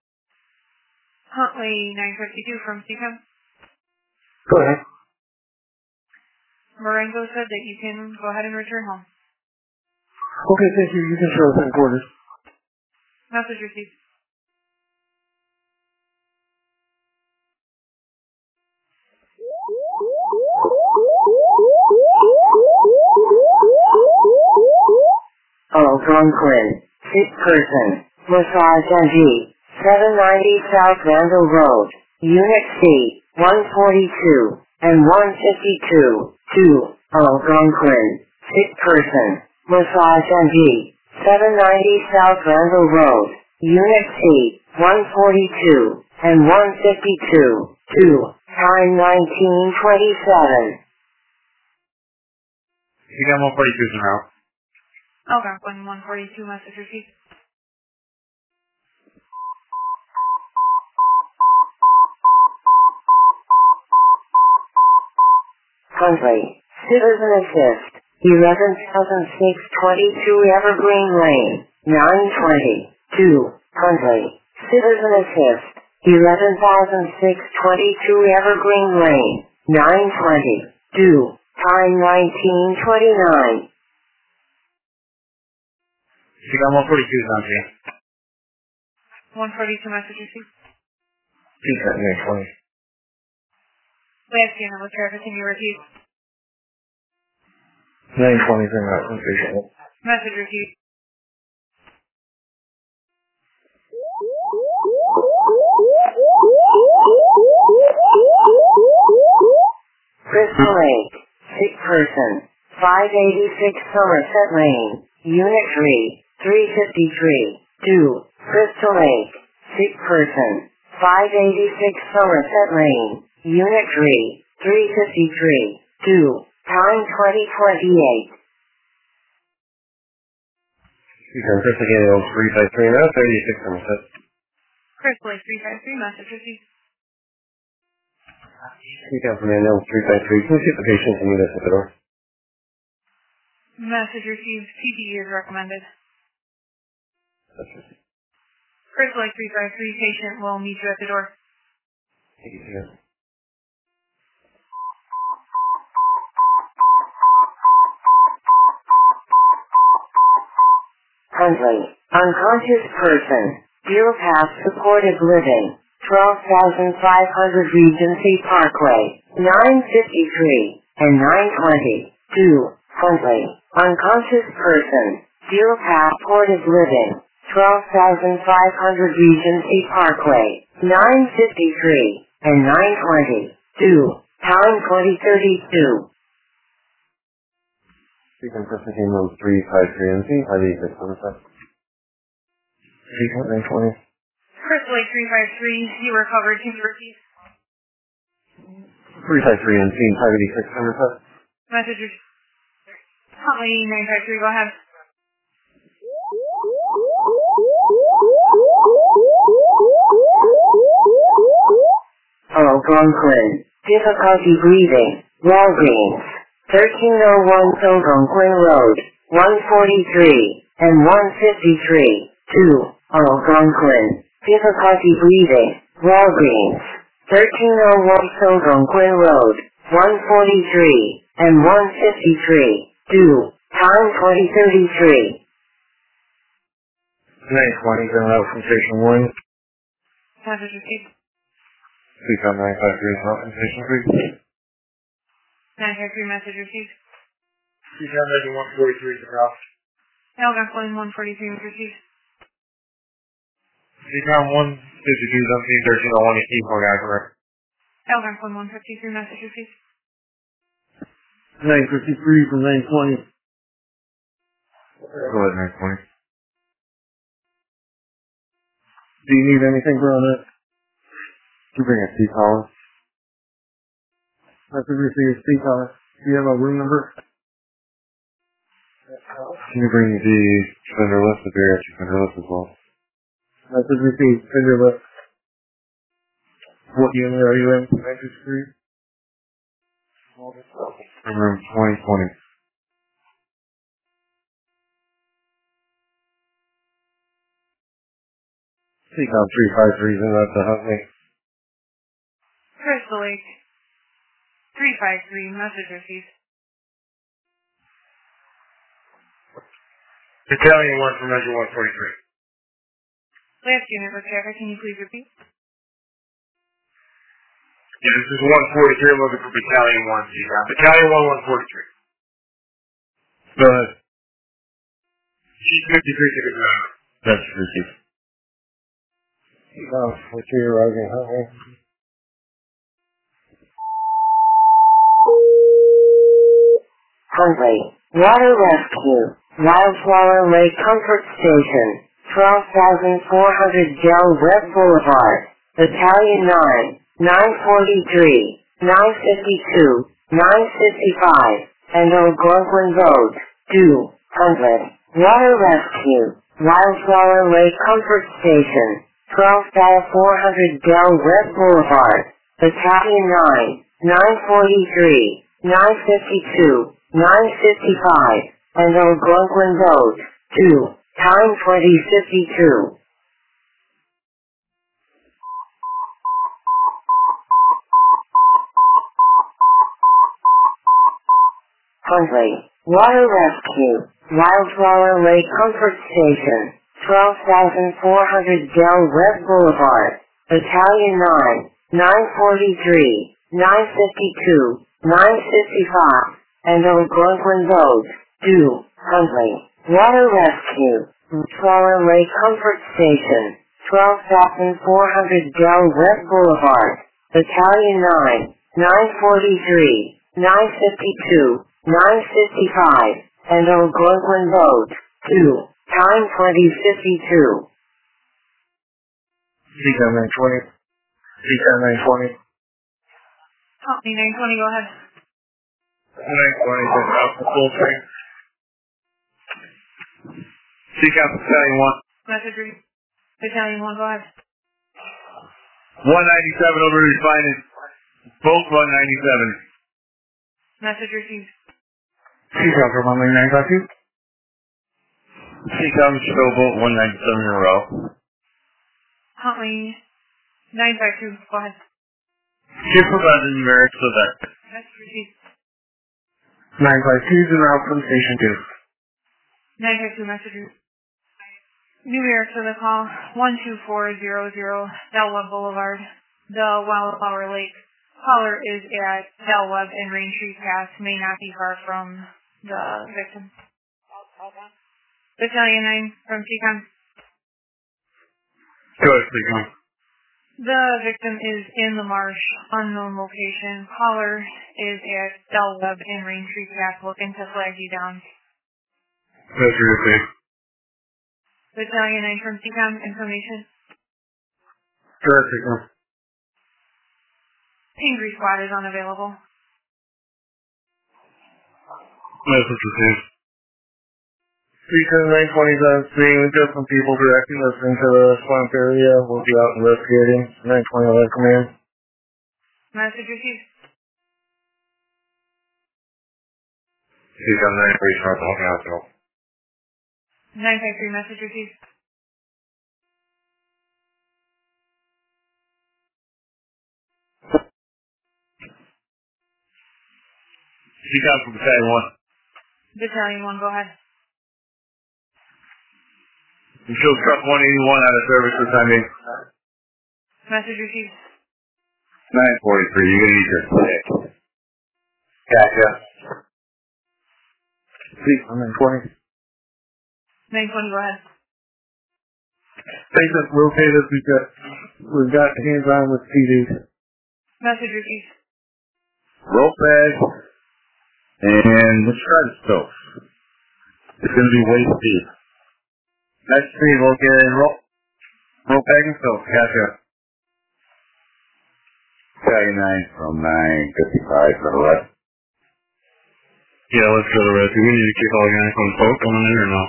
Huntley 952 from CCAM. Go ahead. Marengo said that you can go ahead and return home. Okay, thank you. You can show us in quarters. Message received. Algonquin, sick person, Massage NG, 790 South Randall Road, Unit C, 142, and 152, 2, Algonquin, sick person, Massage NG, 790 South Randall Road, Unit C, 142, and 152, 2, time 19:27. You got 142 in route. Algonquin 142, message received. Huntley, Citizen Assist, 11,622 Evergreen Lane, 920, 2, Huntley, Citizen Assist, 11,622 Evergreen Lane, 920, 2, time 19:29. You got 142 on here. 142, message received. Peace at 920. Last unit, with traffic, can you repeat? 920 is in route from patient. Message received. Crystal Lake, sick person, 586 Somerset Lane, Unit 3, 353, 2, Crystal Lake, sick person, 586 Somerset Lane, Unit 3, 353, 2, time 20:28. You can investigate on 353 now, 36 Somerset. Crystal Lake 353, message received. You can from Manuel 353. Can you see if the patient can meet us at the door? Message received. PPE is recommended. That's it. Crystal Lake 353, patient will meet you at the door. Thank you. Huntley, unconscious person, Deer Path supported living, 12,500 Regency Parkway, 953, and 920, 2, Huntley, unconscious person, Deer Path supported living, 12,500 Regency Parkway, 953, and 920, 2, Town 2032. Sequence Precision Mode 353 MC, ID 617. Sequence 920. Crystal Lake 353, you recovered, can you repeat? 353 MC, 586 Somerset. Messages. Huntley 953, go ahead. Algonquin, difficulty breathing, Walgreens, 1301 Algonquin Road, 143, and 153, 2, Algonquin, difficulty breathing, Walgreens, 1301 Algonquin Road, 143, and 153, 2, Time 2033. 920, going out from Station 1. Message received. Sequence 953 is out from Station 3. 953, message received. Sequence 143 is out. Algonquin 143 was received. Sequence 152 is unseen 1301 is Keyport accurate. Algonquin 153, message received. 953 from 920. Go ahead, 920. Do you need anything from it? Can you bring a C-collar? Message received, C-collar. Do you have a room number? Can you bring the fender lift, the bariatric fender lift as well? Message received, fender lift. What unit are you in? 953? From room 2020. Seacom 353 is in at the Huntley. Crystal Lake 353, message received. Battalion 1 from Measure 143. Last unit was traffic, can you please repeat? Yeah, this is 143, looking for Battalion 1, Seacom. Battalion 1, 143. Go ahead. G53 ticket driver. That's received. What's your arriving Huntley? Huntley, Water Rescue, Wildflower Lake Comfort Station, 12,400 Del West Boulevard, Battalion 9, 943, 952, 955, and Algonquin Road, 2, Huntley, Water Rescue, Wildflower Lake Comfort Station, 12,400 Del West Boulevard, Battalion 9, 943, 952, 955, and Algonquin Road, 2, Time 2052. Huntley, Water Rescue, Wildflower Lake Comfort Station, 12,400 Del West Boulevard, Battalion 9, 943, 952, 955, and Algonquin Road, 2, Huntley, Water Rescue, Wildflower Lake Comfort Station, 12,400 Del West Boulevard, Battalion 9, 943, 952, 955, and Algonquin Road, 2, Time 2052. Seacom 920. Seacom 920. Huntley 920, go ahead. 920 is out for full train. Seacom Battalion 1. Message received. Battalion 1, go ahead. 197 over to refining. Both 197. Message received. Seacom from Huntley 952. Seacom Showboat 197 in a row. Huntley 952, go ahead. Ship provided numerics of that. Message received. 952 is out from Station 2. 952, message received. New York for the call, 12400 Del Webb Boulevard, the Wildflower Lake. Caller is at Del Webb and Raintree Pass, may not be far from the victim. Battalion 9 from CCOM. Go ahead, CCOM. The victim is in the marsh, unknown location. Caller is at Del Webb and Raintree Pass, looking to flag you down. That's your safe. Battalion 9 from CCOM, information. Go ahead, CCOM. Angry Squad is unavailable. Message received. Beacon 920 we've got some people directing us into the swamp area. We'll be out investigating. 920 Alert Command. Message received. CCOM 9 North Hawking Hospital. 953, message received. CCOM from Battalion 1. Battalion 1, go ahead. You show truck 181 out of service for the time being. Message received. 943, you're gonna need your stick. Gotcha. CCOM 920. 920, go ahead. Thanks, that's located. We've got hands on with PDs. Message received. Rope bag. And let's try the stove. It's gonna be waist deep. Next speed, we'll get rope bag and stove. Gotcha. Battalion 9 from 955 for the left. Yeah, let's go to rescue. We need to keep all the guys on the boat going in or no?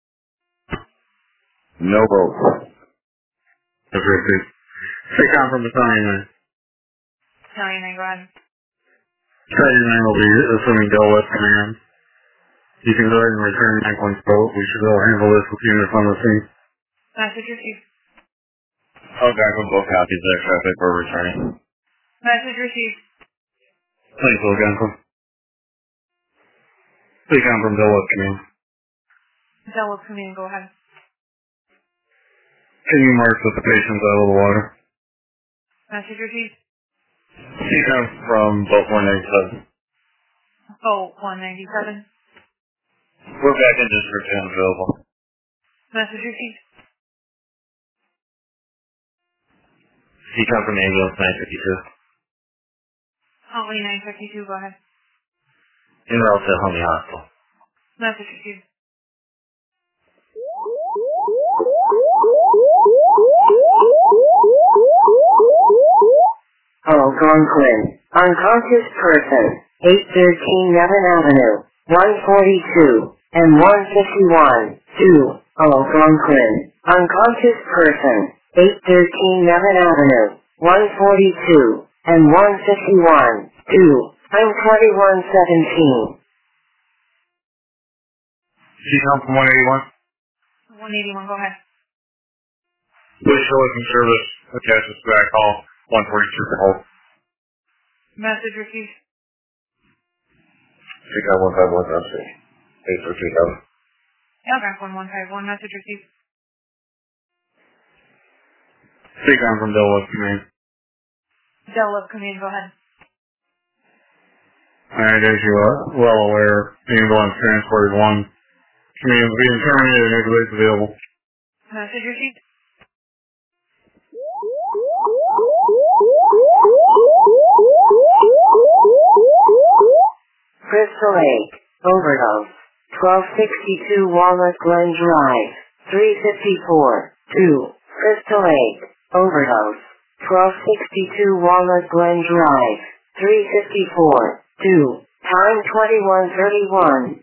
No boat. That's right, CCOM from Battalion 9. Battalion 9, go ahead. Battalion 9 will be assuming Del West Command. You can go ahead and return 9 boat. We should be able to handle this with units on the scene. Message received. Okay, from both copies of traffic for returning. Message received. Thanks, Logan. CCOM from Del West Command. Del Webb Command, go ahead. Can you mark with the patients out of the water? Message received. CCOM from boat 197. Oh, 197. We're back in district and available. Message received. CCOM from ambulance 952. Huntley 952, go ahead. En route to Huntley Hospital. Message received. Algonquin. Unconscious person. 813 Nevin Avenue. 142 and 151. 2. Algonquin. Unconscious person. 813 Nevin Avenue. 142 and 151. 2. I'm 2117. CCOM from 181. 181, go ahead. Please show us in service. Attach us back call. 142 for hold. Message received. CCOM 151 on C. 842. Algonquin 1151, message received. CCOM from Del West Command. Del Webb Command, go ahead. Alright, as you are well aware, ambulance transported 1. Command is being terminated and everybody's available. Message received. Crystal Lake. Overdose. 1262 Walnut Glen Drive. 354. 2. Crystal Lake. Overdose. 1262 Walnut Glen Drive. 354. 2. Time 2131.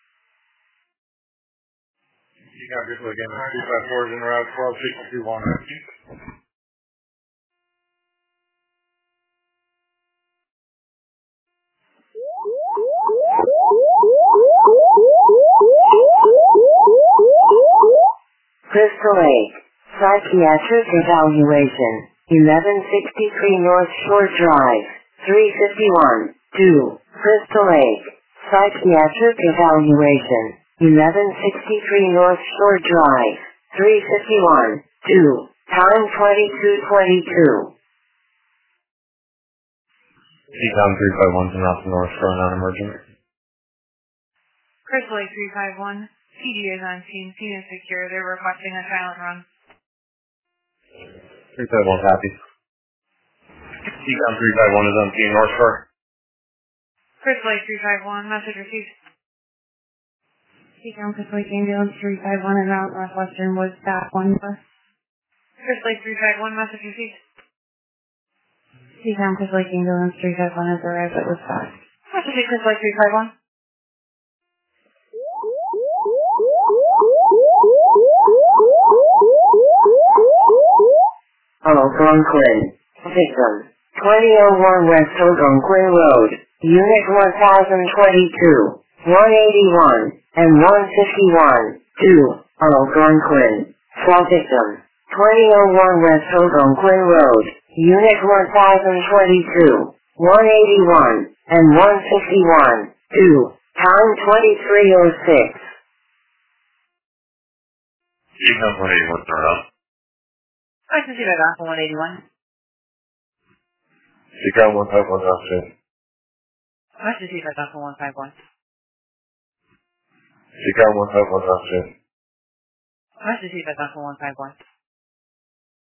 You got good again. 254 is in route 1262 Walnut. Crystal Lake. Psychiatric evaluation. 1163 North Shore Drive. 351. 2. Crystal Lake. Psychiatric evaluation. 1163 North Shore Drive. 351. 2. Time 22:22. Decom 351 to Nelson North for non-emergent. Crystal Lake 351. PD is on scene. Scene is secure. They're requesting a silent run. 351 copy. Decom 351 is on scene North Shore. Crystal Lake 351. Message received. Decom Crystal Lake Ambulance 351 is out. Northwestern Woodstock 1. Crystal Lake 351. Message received. Decom Crystal Lake Ambulance 351 has arrived at Woodstock. Message Crystal Lake 351. Algonquin. Victim. 2001 West Algonquin Road. Unit 1022. 181 and 151. 2. Algonquin. Fall victim. 2001 West Algonquin Road. Unit 1022. 181 and 151. 2. Time 23:06. Decom 181 turn up. I can see that off 181. Decom 151 on scene. I can see that off 151. Decom 151 on scene. I can see that off 151.